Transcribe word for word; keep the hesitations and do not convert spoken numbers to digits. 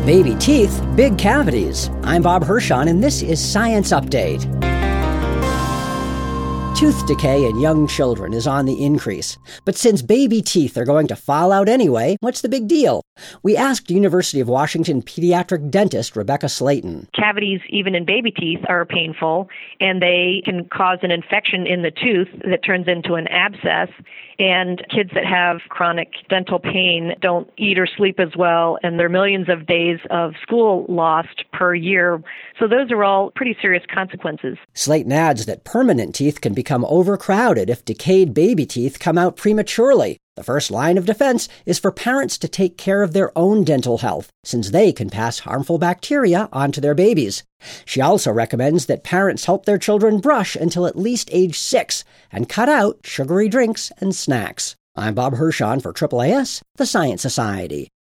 Baby teeth, big cavities. I'm Bob Hirschon, and this is Science Update. Tooth decay in young children is on the increase. But since baby teeth are going to fall out anyway, what's the big deal? We asked University of Washington pediatric dentist Rebecca Slayton. Cavities, even in baby teeth, are painful, and they can cause an infection in the tooth that turns into an abscess. And kids that have chronic dental pain don't eat or sleep as well, and there are millions of days of school lost per year. So those are all pretty serious consequences. Slayton adds that permanent teeth can become overcrowded if decayed baby teeth come out prematurely. The first line of defense is for parents to take care of their own dental health, since they can pass harmful bacteria onto their babies. She also recommends that parents help their children brush until at least age six and cut out sugary drinks and snacks. I'm Bob Hirschon for A A A S, the Science Society.